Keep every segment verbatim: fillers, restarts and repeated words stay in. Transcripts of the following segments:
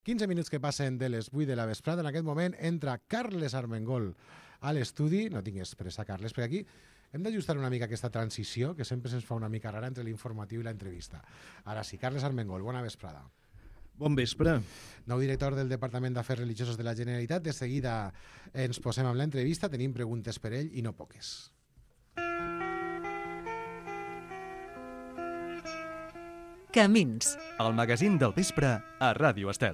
quinze minuts que passen de les vuit de la vesprada. En aquest moment entra Carles Armengol a l'estudi. No tinc expressa, Carles, perquè aquí hem d'ajustar una mica aquesta transició, que sempre se'ns fa una mica rara entre l'informatiu i l'entrevista. Ara sí, Carles Armengol, bona vesprada. Bon vespre. Nou director del Departament d'Afers Religiosos de la Generalitat. De seguida ens posem amb l'entrevista. Tenim preguntes per ell i no poques. Camins. El magazín del vespre a Ràdio Estel.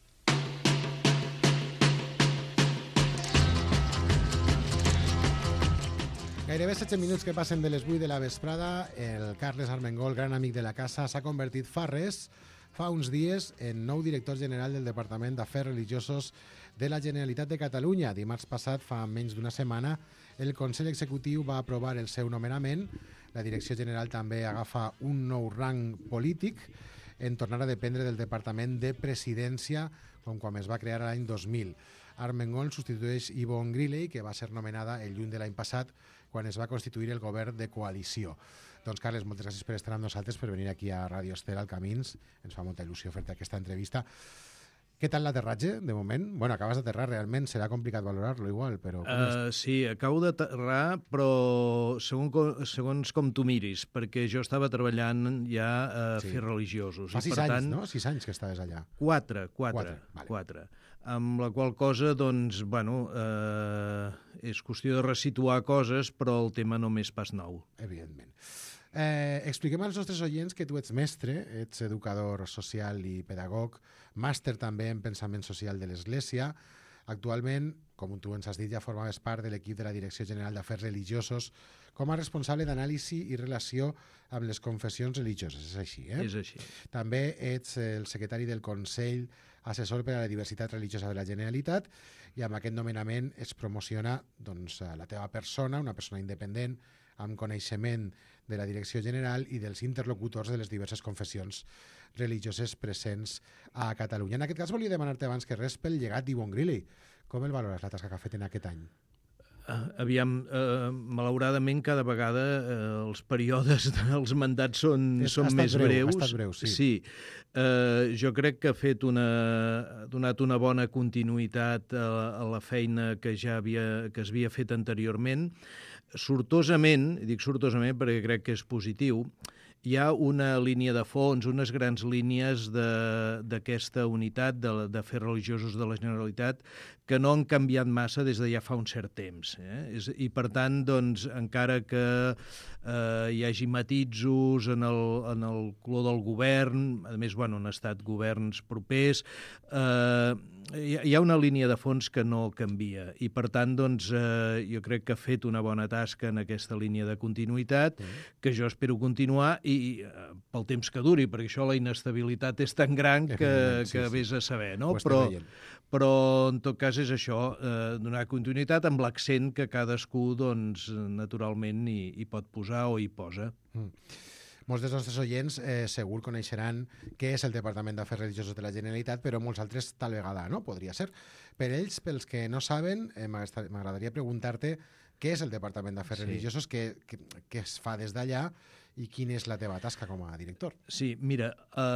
Gairebé setze minuts que passen de les vuit de la vesprada. El Carles Armengol, gran amic de la casa, s'ha convertit fa res, fa uns dies, en nou director general del Departament d'Afers Religiosos de la Generalitat de Catalunya. Dimarts passat, fa menys d'una setmana, el Consell Executiu va aprovar el seu nomenament. La Direcció General també agafa un nou rang polític en tornar a dependre del Departament de Presidència, com quan es va crear l'any dos mil. Armengol substitueix Yvonne Griley, que va ser nomenada el juny de l'any passat, quan es va constituir el govern de coalició. Doncs, Carles, moltes gràcies per estar amb nosaltres, per venir aquí a Ràdio Estel, al Camins. Ens fa molta il·lusió fer-te aquesta entrevista. Què tal l'aterratge, de moment? Bueno, acabes d'aterrar, realment serà complicat valorar-lo igual, però... Uh, sí, acabo d'aterrar, però segons com, segons com tu miris, perquè jo estava treballant ja a sí. Fets religiosos. Fa i sis per anys, tant, no? Sis anys que estaves allà. Quatre, quatre, Quatre, vale. quatre. Amb la qual cosa, doncs, bueno, eh, és qüestió de resituar coses, però el tema no m'és pas nou. Evidentment. Eh, expliquem als nostres oients que tu ets mestre, ets educador social i pedagog, màster també en pensament social de l'Església. Actualment, com tu ens has dit, ja formaves part de l'equip de la Direcció General d'Afers Religiosos com a responsable d'anàlisi i relació amb les confessions religioses. És així, eh? És així. També ets el secretari del Consell Assessor per a la Diversitat Religiosa de la Generalitat i amb aquest nomenament es promociona doncs, la teva persona, una persona independent, amb coneixement de la Direcció General i dels interlocutors de les diverses confessions religioses presents a Catalunya. En aquest cas, volia demanar-te abans que res pel llegat d'Yvonne Griley. Com el valores, la tasca que ha fet en aquest any? Uh, aviam, uh, malauradament, cada vegada uh, els períodes dels mandats són, És, són més breu, breus. Ha estat breu, sí. sí. Uh, jo crec que ha fet una, ha donat una bona continuïtat a, a la feina que ja havia, que es havia fet anteriorment. Sortosament, dic sortosament perquè crec que és positiu, hi ha una línia de fons, unes grans línies d'aquesta unitat d'afers religiosos de la Generalitat que no han canviat massa des de ja fa un cert temps. Eh? I, per tant, doncs, encara que eh, hi hagi matisos en el, en el color del govern, a més, bueno, han estat governs propers, eh, hi ha una línia de fons que no canvia i, per tant, doncs, eh, jo crec que ha fet una bona tasca en aquesta línia de continuïtat, mm. que jo espero continuar i eh, pel temps que duri, perquè això la inestabilitat és tan gran que, sí, que vés a saber, no? Però, però, en tot cas, és això, eh, donar continuïtat amb l'accent que cadascú, doncs, naturalment hi, hi pot posar o hi posa. Mm. Molts dels nostres oients eh, segur coneixeran què és el Departament d'Afers Religiosos de la Generalitat, però molts altres tal vegada no, podria ser. Per ells, pels que no saben, eh, m'agradaria preguntar-te què és el Departament d'Afers sí. Religiosos, què, què, què es fa des d'allà i quina és la teva tasca com a director. Sí, mira,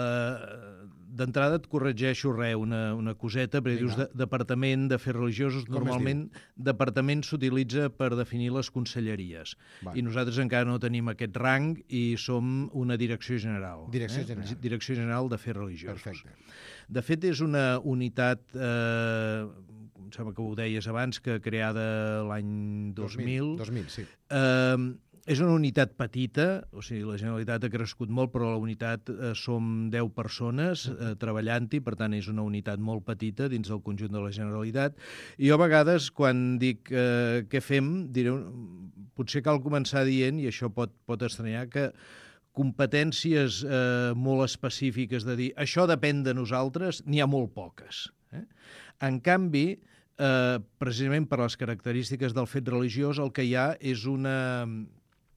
uh, d'entrada et corregeixo res, una, una coseta, perquè Vinga. dius de, Departament d'Afers Religiosos, com normalment departament s'utilitza per definir les conselleries. Vale. I nosaltres encara no tenim aquest rang i som una direcció general. Direcció eh? general. Direcció General d'Afers Religiosos. Perfecte. De fet, és una unitat, eh, em sembla que ho deies abans, que creada l'any dos mil. dos mil, sí. Eh, És una unitat petita, o sigui, la Generalitat ha crescut molt, però la unitat eh, som deu persones eh, treballant-hi, per tant és una unitat molt petita dins del conjunt de la Generalitat. I jo a vegades, quan dic eh, què fem, diré, potser cal començar dient, i això pot, pot estranyar, que competències eh, molt específiques de dir això depèn de nosaltres, n'hi ha molt poques. Eh? En canvi, eh, precisament per les característiques del fet religiós, el que hi ha és una...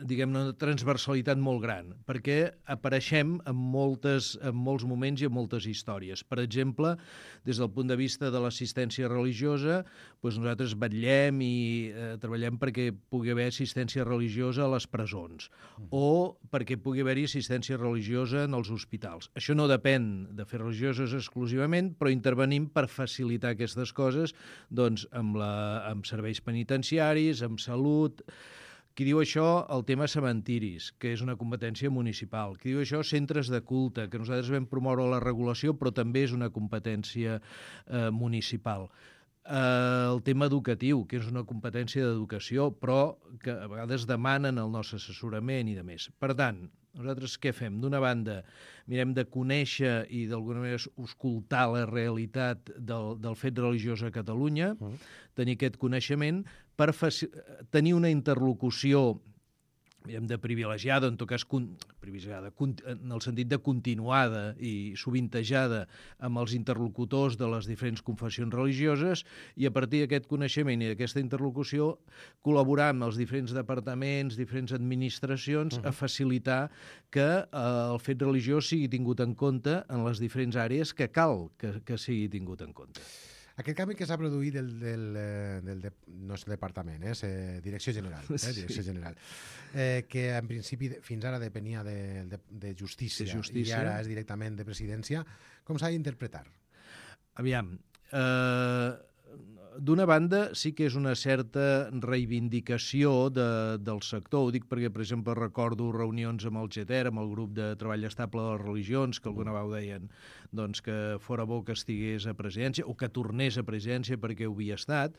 diguem-ne, una transversalitat molt gran, perquè apareixem en, moltes, en molts moments i en moltes històries. Per exemple, des del punt de vista de l'assistència religiosa, doncs nosaltres vetllem i eh, treballem perquè pugui haver assistència religiosa a les presons o perquè pugui haver-hi assistència religiosa en els hospitals. Això no depèn de fer religioses exclusivament, però intervenim per facilitar aquestes coses doncs, amb, la, amb serveis penitenciaris, amb salut. Qui diu això, el tema cementiris, que és una competència municipal. Qui diu això, centres de culte, que nosaltres vam promoure la regulació, però també és una competència eh, municipal. Eh, el tema educatiu, que és una competència d'educació, però que a vegades demanen el nostre assessorament i de més. Per tant, nosaltres què fem? D'una banda, mirem de conèixer i d'alguna manera auscultar la realitat del, del fet religiós a Catalunya, uh-huh. tenir aquest coneixement per tenir una interlocució mirem, de privilegiada, en tot cas con privilegiada, en el sentit de continuada i sovintejada amb els interlocutors de les diferents confessions religioses i a partir d'aquest coneixement i d'aquesta interlocució col·laborar amb els diferents departaments, diferents administracions uh-huh. a facilitar que eh, el fet religiós sigui tingut en compte en les diferents àrees que cal que, que sigui tingut en compte. Aquest canvi que s'ha produït del, del, del, del nostre departament, eh, és eh, Direcció General, eh, Direcció sí. General eh, que en principi fins ara depenia de, de, de, justícia, de justícia i ara és directament de presidència, com s'ha d'interpretar? Aviam, eh, d'una banda sí que és una certa reivindicació de, del sector, ho dic perquè, per exemple, recordo reunions amb el G T E R, amb el grup de treball estable de les religions, que alguna vegada deien doncs, que fora bo que estigués a presidència o que tornés a presidència perquè ho havia estat,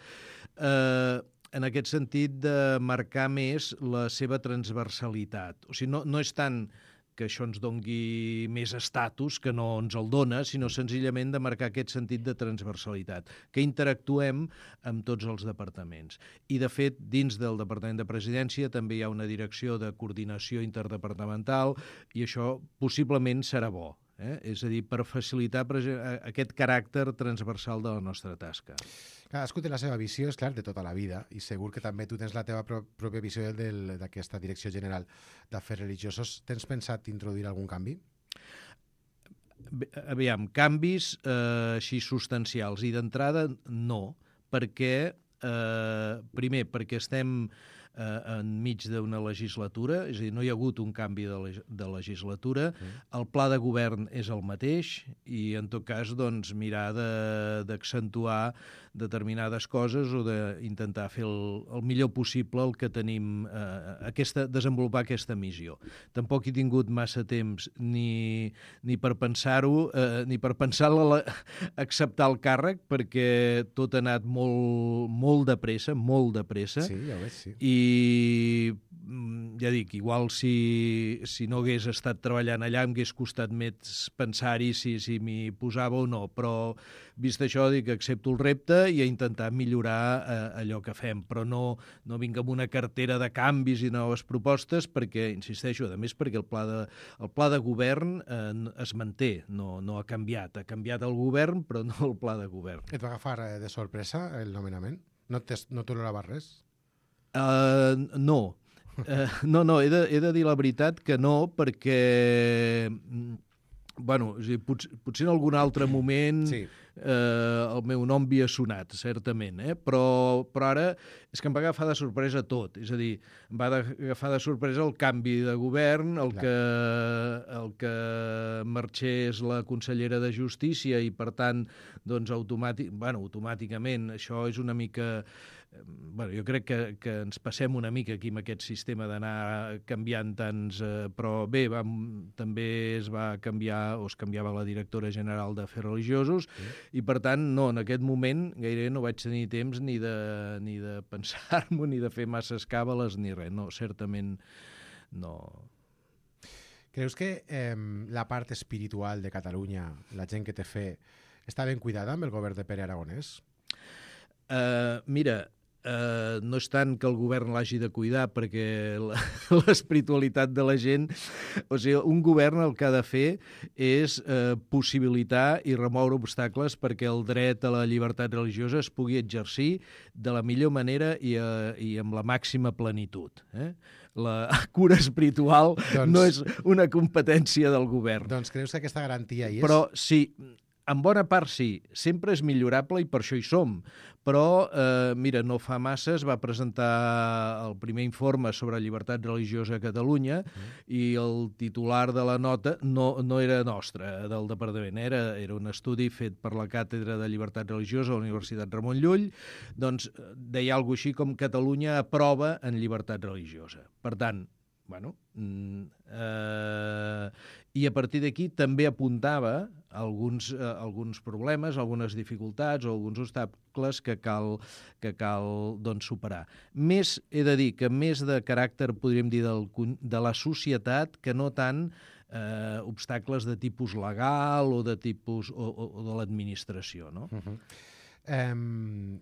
eh, en aquest sentit de marcar més la seva transversalitat. O sigui, no, no és tant que això ens dongui més estatus, que no ens el dona, sinó senzillament de marcar aquest sentit de transversalitat, que interactuem amb tots els departaments. I, de fet, dins del Departament de Presidència també hi ha una direcció de coordinació interdepartamental i això possiblement serà bo. Eh? És a dir, per facilitar aquest caràcter transversal de la nostra tasca. Cadascú té la seva visió, és clar, de tota la vida, i segur que també tu tens la teva pro pròpia visió d'aquesta Direcció General d'Afers Religiosos. Tens pensat introduir algun canvi? Aviam, canvis eh, així substancials. I d'entrada, no, perquè, eh, primer, perquè estem eh, enmig d'una legislatura, és a dir, no hi ha hagut un canvi de, leg de legislatura, mm. el pla de govern és el mateix i, en tot cas, doncs, mirar d'accentuar determinades coses o d'intentar fer el, el millor possible el que tenim, eh, aquesta, desenvolupar aquesta missió. Tampoc he tingut massa temps ni, ni per pensar-ho, eh, ni per pensar la, acceptar el càrrec, perquè tot ha anat molt, molt de pressa, molt de pressa. Sí, ja ho veig, sí. I ja dic, igual si, si no hagués estat treballant allà em hagués costat més pensar-hi si, si m'hi posava o no, però vist això dic que accepto el repte i a intentar millorar eh, allò que fem, però no, no vinc amb una cartera de canvis i noves propostes perquè, insisteixo, a més perquè el pla de, el pla de govern eh, es manté, no, no ha canviat, ha canviat el govern però no el pla de govern. Et va agafar de sorpresa el nomenament? No t'olorava res? Uh, no. Uh, no, no, he de, he de dir la veritat que no, perquè, bueno, o sigui, pot, potser en algun altre moment sí. eh, el meu nom havia sonat, certament, eh? però, però ara és que em va agafar de sorpresa tot, és a dir, em va agafar de sorpresa el canvi de govern, el que, el que marxés la consellera de Justícia i, per tant, doncs, automàtic, bueno, automàticament, això és una mica... Bueno, jo crec que, que ens passem una mica aquí amb aquest sistema d'anar canviant tants... Eh, però bé, vam, també es va canviar, o es canviava la directora general d'Afers Religiosos, sí. I per tant, no, en aquest moment gairebé no vaig tenir temps ni de, ni de pensar-m'ho, ni de fer masses càbales, ni res. No, certament no... Creus que eh, la part espiritual de Catalunya, la gent que té fe, està ben cuidada amb el govern de Pere Aragonès? Uh, mira... eh, no és tant que el govern l'hagi de cuidar, perquè l'espiritualitat de la gent... O sigui, un govern el que ha de fer és eh, possibilitar i remoure obstacles perquè el dret a la llibertat religiosa es pugui exercir de la millor manera i, eh, i amb la màxima plenitud. Eh? La cura espiritual doncs, no és una competència del govern. Doncs creus que aquesta garantia hi és? Però sí, en bona part sí. Sempre és millorable i per això hi som. Però, eh, mira, no fa massa es va presentar el primer informe sobre llibertat religiosa a Catalunya mm. i el titular de la nota no, no era nostre, del departament. Era, era un estudi fet per la Càtedra de Llibertat Religiosa a la Universitat Ramon Llull. Doncs deia alguna cosa així com Catalunya aprova en llibertat religiosa. Per tant, bueno, eh, i a partir d'aquí també apuntava alguns, eh, alguns problemes, algunes dificultats o alguns obstacles que cal, que cal doncs, superar. Més, he de dir, que més de caràcter, podríem dir, del, de la societat que no tant eh, obstacles de tipus legal o de tipus o, o, o de l'administració, no? Uh-huh. um...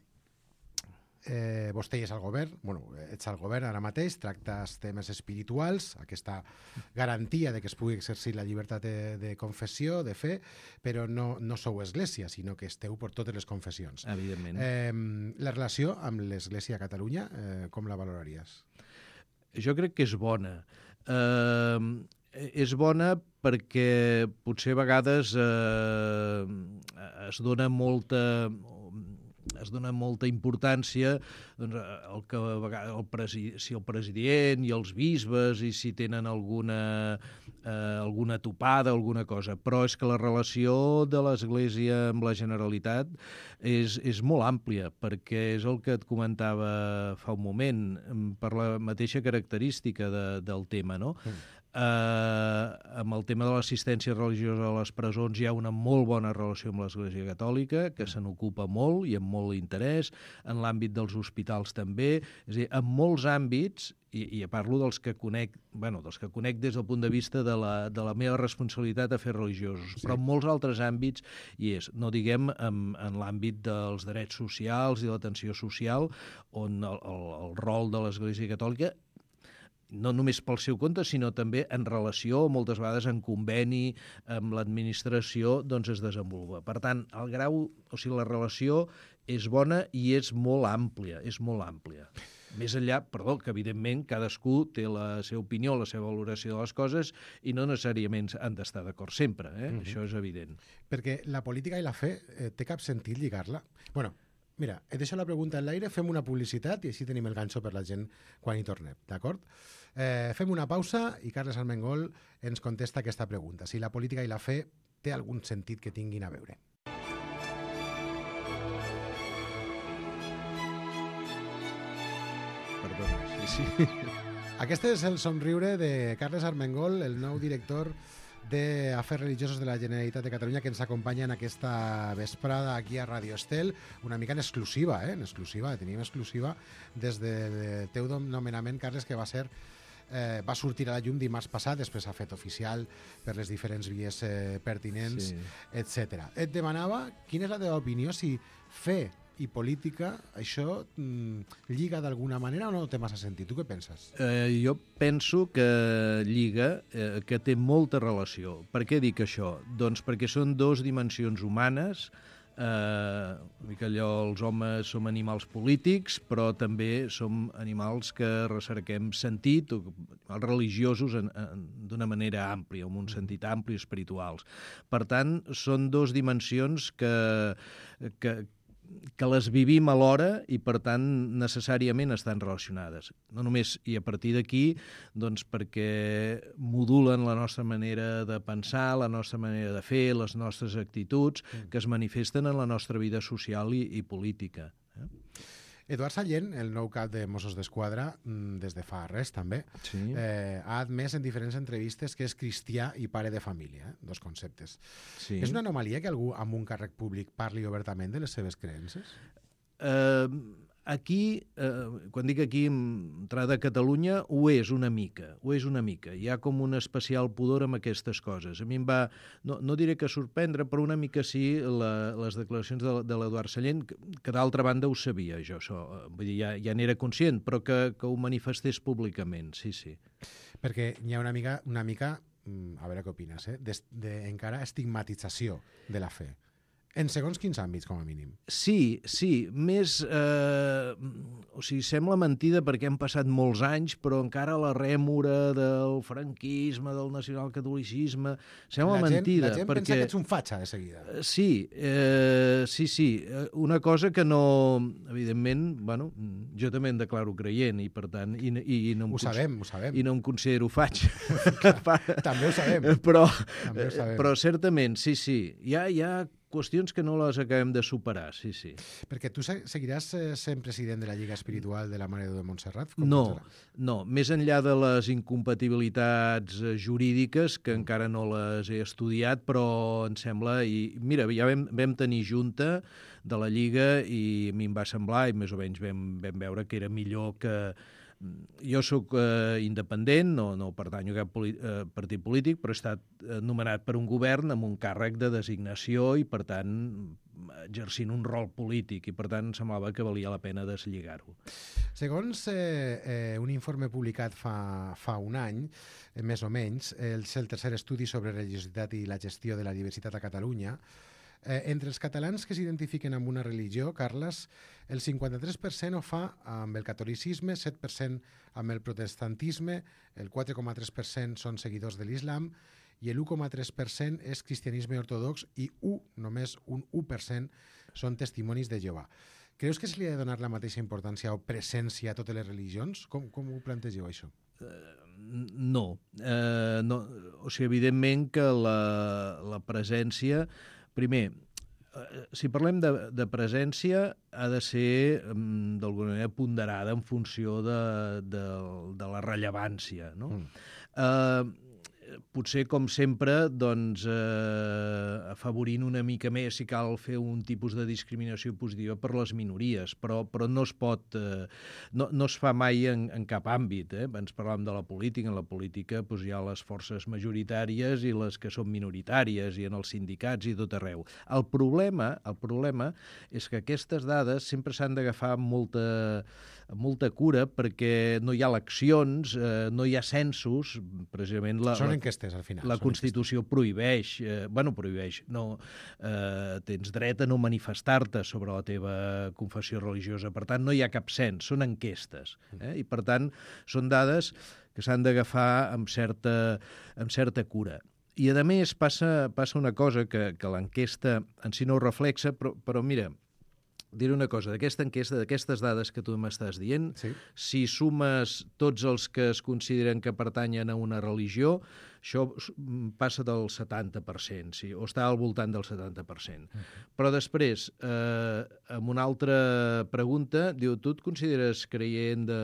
Eh, vostè és al govern, bueno, ets al govern ara mateix, tractes temes espirituals, aquesta garantia de que es pugui exercir la llibertat de, de confessió, de fe, però no, no sou església, sinó que esteu per totes les confessions. Evidentment. Eh, la relació amb l'església a Catalunya, eh, com la valoraries? Jo crec que és bona. Eh, és bona perquè potser a vegades eh, es dona molta... es dona molta importància doncs, el que, el presi, si el president i els bisbes i si tenen alguna, eh, alguna topada, alguna cosa. Però és que la relació de l'Església amb la Generalitat és, és molt àmplia, perquè és el que et comentava fa un moment, per la mateixa característica de, del tema, no? Mm. Uh, amb el tema de l'assistència religiosa a les presons hi ha una molt bona relació amb l'Església Catòlica, que se n'ocupa molt i amb molt interès, en l'àmbit dels hospitals també, és a dir, en molts àmbits, i, i parlo dels que conec, bueno, dels que conec des del punt de vista de la, de la meva responsabilitat a fer religiosos, sí. Però en molts altres àmbits hi és, no diguem en, en l'àmbit dels drets socials i l'atenció social, on el, el, el rol de l'Església Catòlica no només pel seu compte, sinó també en relació, moltes vegades en conveni amb l'administració, doncs es desenvolupa. Per tant, el grau, o sigui, la relació és bona i és molt àmplia, és molt àmplia. Més enllà, perdó, que evidentment cadascú té la seva opinió, la seva valoració de les coses i no necessàriament han d'estar d'acord sempre, eh? Mm-hmm. Això és evident. Perquè la política i la fe eh, té cap sentit lligar-la? Bueno, mira, he deixat la pregunta en l'aire, fem una publicitat i així tenim el ganxo per la gent quan hi tornem, d'acord? Eh, fem una pausa i Carles Armengol ens contesta aquesta pregunta. Si la política i la fe té algun sentit que tinguin a veure. Perdona, sí, sí. Aquest és el somriure de Carles Armengol, el nou director d'Afers Religiosos de la Generalitat de Catalunya, que ens acompanya en aquesta vesprada aquí a Radio Estel, una mica en exclusiva, eh? en exclusiva, tenim exclusiva des del teu nomenament, Carles, que va ser eh, va sortir a la llum dimarts passat, després s'ha fet oficial per les diferents vies eh, pertinents, sí. etcètera. Et demanava quina és la teva opinió, si fe i política, això mm, lliga d'alguna manera o no té massa sentit? Tu què penses? Eh, jo penso que lliga, eh, que té molta relació. Per què dic això? Doncs perquè són dues dimensions humanes, eh, que allò, els homes som animals polítics, però també som animals que recerquem sentit, o animals religiosos d'una manera àmplia, amb un sentit ampli espirituals. Per tant, són dues dimensions que... que que les vivim alhora i, per tant, necessàriament estan relacionades. No només, i a partir d'aquí, doncs perquè modulen la nostra manera de pensar, la nostra manera de fer, les nostres actituds, que es manifesten en la nostra vida social i, i política. Eh? Eduard Sallent, el nou cap de Mossos d'Esquadra, des de fa res també, sí. eh, ha admès en diferents entrevistes que és cristià i pare de família, eh? Dos conceptes. Sí. És una anomalia que algú amb un càrrec públic parli obertament de les seves creences? Eh, aquí, eh, quan dic aquí, entrada a Catalunya, ho és una mica, ho és una mica. Hi ha com un especial pudor amb aquestes coses. A mi em va, no, no diré que sorprendre, però una mica sí, la, les declaracions de, de l'Eduard Sallent, que, que d'altra banda ho sabia, jo, això, vull dir, ja, ja n'era conscient, però que, que ho manifestés públicament, sí, sí. Perquè hi ha una mica, una mica a veure què opines, eh? de, de, encara estigmatització de la fe. En segons quins àmbits, com a mínim. Sí, sí, més... Eh, o sigui, sembla mentida perquè han passat molts anys, però encara la rèmora del franquisme, del nacionalcatolicisme, sembla la gent, mentida. La gent perquè... pensa que ets un fatxa, de seguida. Sí, eh, sí, sí. Una cosa que no... Evidentment, bueno, jo també em declaro creient i, per tant... I, i, i no em ho sabem, ho sabem. I no em considero fatxa. També ho sabem. Però, també ho sabem. Però certament, sí, sí. Hi ha... Hi ha qüestions que no les acabem de superar, sí, sí. Perquè tu seguiràs sent president de la Lliga Espiritual de la Mare de Déu de Montserrat? No, no. Més enllà de les incompatibilitats jurídiques, que encara no les he estudiat, però em sembla... I mira, ja vam, vam tenir junta de la Lliga i a mi em va semblar, i més o menys vam, vam veure que era millor que... Jo sóc eh, independent, no, no pertanyo a cap poli eh, partit polític, però he estat nomenat per un govern amb un càrrec de designació i, per tant, exercint un rol polític, i, per tant, semblava que valia la pena deslligar-ho. Segons eh, eh, un informe publicat fa, fa un any, eh, més o menys, és el tercer estudi sobre religiositat i la gestió de la diversitat a Catalunya. Eh, entre els catalans que s'identifiquen amb una religió, Carles, el cinquanta-tres per cent ho fa amb el catolicisme, set per cent amb el protestantisme, el quatre coma tres per cent són seguidors de l'islam i l'u coma tres per cent és cristianisme ortodox i u, només un u per cent són testimonis de Jehovà. Creus que se li ha de donar la mateixa importància o presència a totes les religions? Com, com ho plantegeu, això? Uh, no. Uh, no. O sigui, evidentment que la, la presència... Primer, si parlem de, de presència, ha de ser d'alguna manera ponderada en funció de, de, de la rellevància, no? Mm. Eh, potser, com sempre, doncs, eh, afavorint una mica més si cal fer un tipus de discriminació positiva per les minories, però, però no es pot, eh, no, no es fa mai en, en cap àmbit. Eh? Abans parlàvem de la política, en la política doncs, hi ha les forces majoritàries i les que són minoritàries, i en els sindicats i tot arreu. El problema, el problema és que aquestes dades sempre s'han d'agafar amb molta, amb molta cura, perquè no hi ha eleccions, eh, no hi ha censos, precisament la... Són enquestes, al final. La Constitució prohibeix, eh, bueno, prohibeix, no, eh, tens dret a no manifestar-te sobre la teva confessió religiosa, per tant, no hi ha cap cens, són enquestes, eh? I per tant, són dades que s'han d'agafar amb certa, amb certa cura. I, a més, passa, passa una cosa que, que l'enquesta en si no ho reflexa, però, però mira, diré una cosa, d'aquesta enquesta, d'aquestes dades que tu m'estàs dient, sí. Si sumes tots els que es consideren que pertanyen a una religió, això passa del setanta per cent, sí, o està al voltant del setanta per cent. Uh-huh. Però després, eh, amb una altra pregunta, diu, tu et consideres creient de,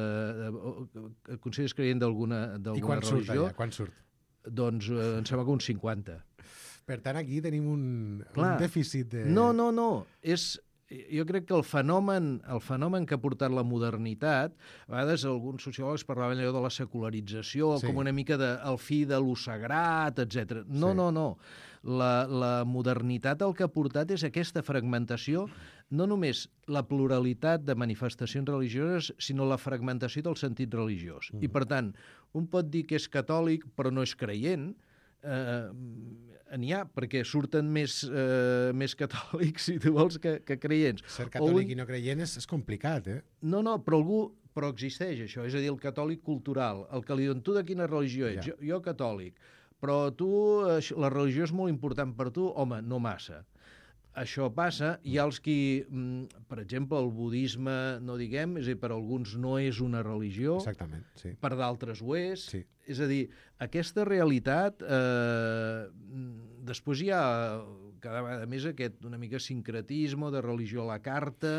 de, et consideres creient d'alguna religió? I quan surt allà? Quan surt? Doncs eh, em sembla que un cinquanta. Per tant, aquí tenim un, un dèficit de... No, no, no, és... Jo crec que el fenomen, el fenomen que ha portat la modernitat, a vegades alguns sociòlegs parlaven allò de la secularització, sí. Com una mica de, el fi de lo sagrat, etcètera. No, sí. no, no. La, la modernitat el que ha portat és aquesta fragmentació, no només la pluralitat de manifestacions religioses, sinó la fragmentació del sentit religiós. Mm. I, per tant, un pot dir que és catòlic però no és creient, eh, n'hi ha, perquè surten més, eh, més catòlics, si tu vols, que, que creients. Ser catòlic un... i no creient és, és complicat, eh? No, no, però algú... Però existeix això, és a dir, el catòlic cultural, el que li diuen, tu de quina religió ets? Ja. Jo, jo catòlic. Però tu, la religió és molt important per tu? Home, no massa. Això passa, hi ha els qui, per exemple, el budisme, no diguem, és a dir, per alguns no és una religió, exactament, sí. Per d'altres ho és, sí. És a dir, aquesta realitat, eh, després hi ha cada vegada més aquest una mica sincretisme de religió a la carta,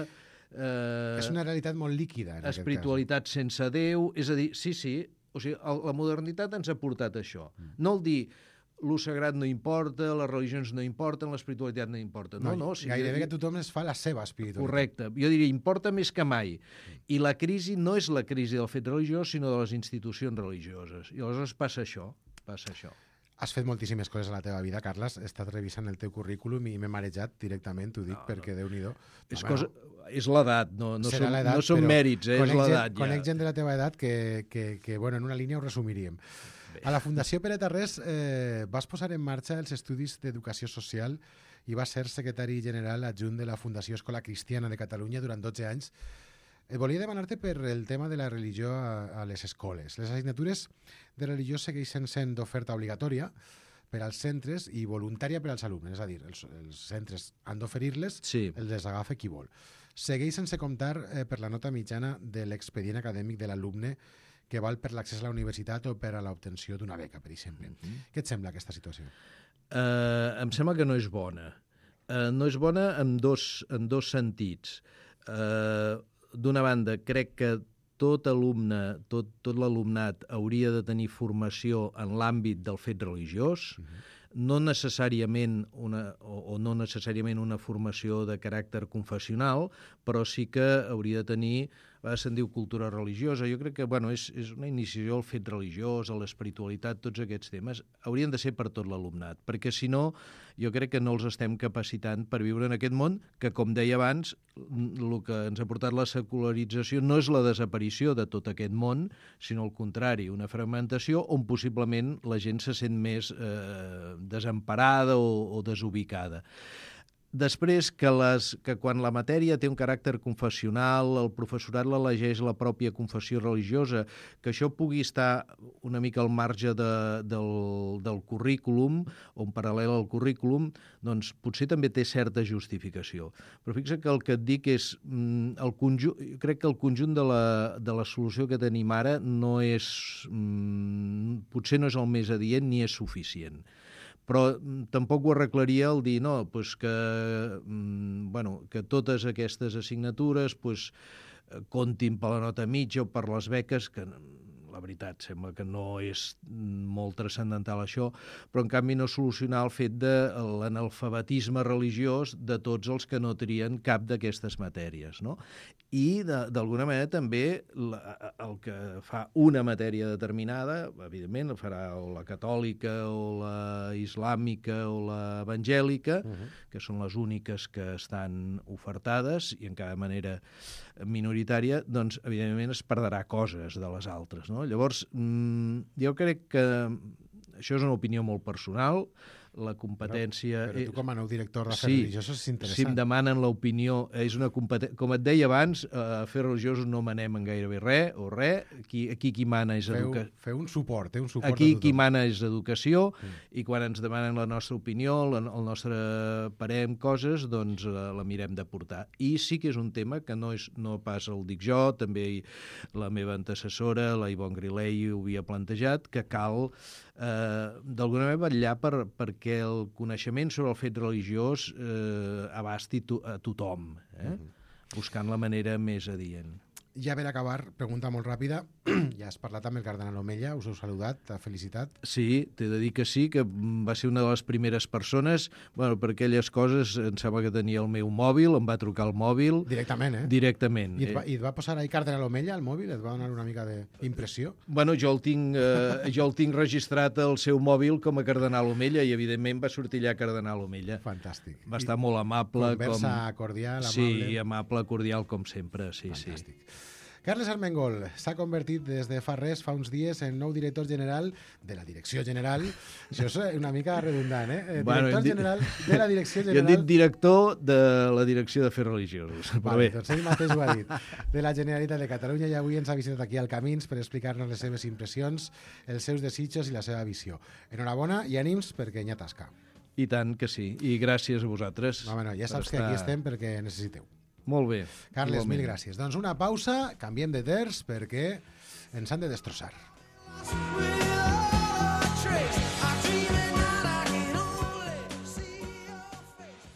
eh, és una realitat molt líquida, en espiritualitat sense Déu, és a dir, sí, sí, o sigui, el, la modernitat ens ha portat això. Mm. No el dir, l'ús sagrat no importa, les religions no importen, l'espiritualitat no importa. No, no, no o sigui, gairebé que tothom es fa la seva espiritualitat. Correcte. Jo diria, importa més que mai. I la crisi no és la crisi del fet religiós, sinó de les institucions religioses. I aleshores passa això, passa això. Has fet moltíssimes coses a la teva vida, Carles. He estat revisant el teu currículum i m'he marejat directament, t'ho dic, no, perquè no. Déu-n'hi-do. És, cosa, és l'edat, no, no, som, l'edat, no són mèrits, eh? És l'edat. Ja. Conec gent de la teva edat que, que, que bueno, en una línia ho resumiríem. Bé. A la Fundació Pere Tarrés eh, vas posar en marxa els estudis d'educació social i vas ser secretari general adjunt de la Fundació Escola Cristiana de Catalunya durant dotze anys. Eh, volia demanar-te per el tema de la religió a, a les escoles. Les assignatures de religió segueixen sent d'oferta obligatòria per als centres i voluntària per als alumnes. És a dir, els, els centres han d'oferir-les, sí. Els les agafa qui vol. Segueix sense comptar eh, per la nota mitjana de l'expedient acadèmic de l'alumne que val per l'accés a la universitat o per a l'obtenció d'una beca, per exemple. Mm-hmm. Què et sembla aquesta situació? Uh, em sembla que no és bona. Uh, no és bona en dos, en dos sentits. Uh, D'una banda, crec que tot alumne, tot, tot l'alumnat hauria de tenir formació en l'àmbit del fet religiós, uh-huh. no necessàriament una, o, o no necessàriament una formació de caràcter confessional, però sí que hauria de tenir, a vegades se'n diu cultura religiosa, jo crec que bueno, és, és una iniciació al fet religiós, a l'espiritualitat, tots aquests temes, haurien de ser per tot l'alumnat, perquè si no, jo crec que no els estem capacitant per viure en aquest món, que com deia abans, el que ens ha portat la secularització no és la desaparició de tot aquest món, sinó al contrari, una fragmentació on possiblement la gent se sent més eh, desemparada o, o desubicada. Després, que, les, que quan la matèria té un caràcter confessional, el professorat l'elegeix la pròpia confessió religiosa, que això pugui estar una mica al marge de, del, del currículum, o en paral·lel al currículum, doncs potser també té certa justificació. Però fixa't que el que et dic és, el conjunt, jo crec que el conjunt de la, de la solució que tenim ara no és, potser no és el més adient ni és suficient. Però tampoc ho arreglaria el dir no, pues que, bueno, que totes aquestes assignatures pues, comptin per la nota mitja o per les beques, que la veritat sembla que no és molt transcendental això, però en canvi no solucionar el fet de l'analfabetisme religiós de tots els que no trien cap d'aquestes matèries, no? I d'alguna manera també la, el que fa una matèria determinada, evidentment farà o la catòlica o la islàmica o l'evangèlica, uh-huh. que són les úniques que estan ofertades i en cada manera minoritària, doncs evidentment es perdrà coses de les altres, no? Llavors, jo crec que això és una opinió molt personal, la competència... Però, però tu com a nou director d'Afers sí, Religiosos és interessant. Si em demanen l'opinió, és una competència... Com et deia abans, a Afers Religiosos no manem en gairebé res, o res. Aquí, aquí qui mana és educació. Feu, feu un suport, eh? un suport Aquí a tothom. qui mana és educació, mm. i quan ens demanen la nostra opinió, la, el nostre parer en coses, doncs la, la mirem de portar. I sí que és un tema que no, és, no pas el dic jo, també la meva antecessora, la Ivonne Grilei, ho havia plantejat, que cal eh, d'alguna manera vetllar per, perquè que el coneixement sobre el fet religiós eh, abasti to a tothom, eh? uh-huh. buscant la manera més adient. Ja per acabar, pregunta molt ràpida. Ja has parlat amb el cardenal Omella, us heu saludat, t'ha felicitat. Sí, t'he de dir que sí, que va ser una de les primeres persones, bueno, per aquelles coses, em sembla que tenia el meu mòbil, em va trucar el mòbil... Directament, eh? Directament. I et va, i et va posar ahí cardenal Omella al mòbil? Et va donar una mica d'impressió? Bueno, jo el, tinc, eh, jo el tinc registrat al seu mòbil com a cardenal Omella i, evidentment, va sortir allà cardenal Omella. Fantàstic. Va estar molt amable. Conversa com... cordial, amable. Sí, amable, cordial, com sempre, sí, Fantàstic. sí. Carles Armengol s'ha convertit des de fa res, fa uns dies, en nou director general de la Direcció General. Això és una mica redundant, eh? Director bueno, general de la Direcció General... Jo hem dit director de la Direcció d'Afers Religiosos. Vale, doncs ell mateix ho ha dit. De la Generalitat de Catalunya, i avui ens ha visitat aquí al Camins per explicar-nos les seves impressions, els seus desitjos i la seva visió. Enhorabona i ànims perquè n'hi ha tasca. I tant que sí. I gràcies a vosaltres. No, bueno, ja saps que aquí estem perquè necessiteu. Molt bé. Carles, igualment. Mil gràcies. Doncs una pausa, canviem de terç perquè ens han de destrossar.